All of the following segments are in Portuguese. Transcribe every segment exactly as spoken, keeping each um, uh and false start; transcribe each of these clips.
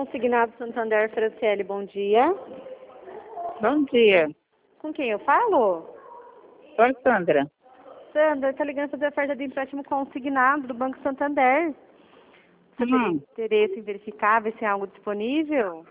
Consignado Santander, Franciele, bom dia. Bom dia. Com quem eu falo? Sou Sandra. Sandra, está ligando para fazer oferta de empréstimo consignado do Banco Santander. Você teria Hum. interesse em verificar, ver se tem algo disponível?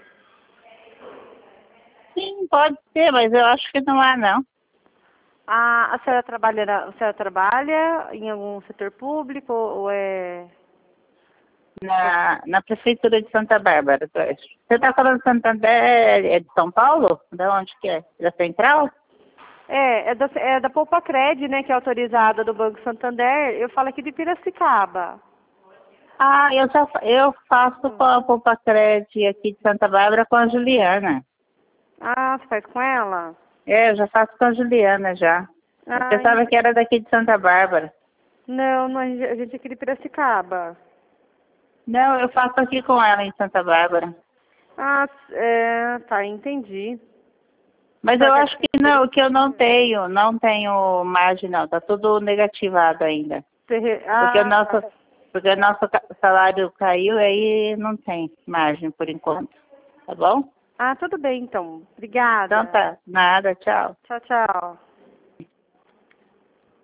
Sim, pode ser, mas eu acho que não há, não. Ah, a senhora trabalha, na- a senhora trabalha em algum setor público ou é... Na, na Prefeitura de Santa Bárbara, tu acha? Você está falando de Santander, é de São Paulo? De onde que é? Da Central? É, é da, é da Poupa Cred, né, que é autorizada do Banco Santander. Eu falo aqui de Piracicaba. Ah, eu, já, fa- eu faço com a Poupa Cred aqui de Santa Bárbara com a Juliana. Ah, você faz com ela? É, eu já faço com a Juliana já. Eu Ah, pensava que era daqui de Santa Bárbara. não, não, a gente a gente é aqui de Piracicaba. Não, eu faço aqui com ela em Santa Bárbara. Ah, é, tá, entendi. Mas Só eu que acho que não, que eu não tenho, não tenho margem não, tá tudo negativado ainda. você re- Porque o ah, nosso, porque o nosso ca- salário caiu, aí não tem margem por enquanto. Tá bom? ah, tudo bem então. Então Obrigada. tá, nada, tchau. Tchau, tchau.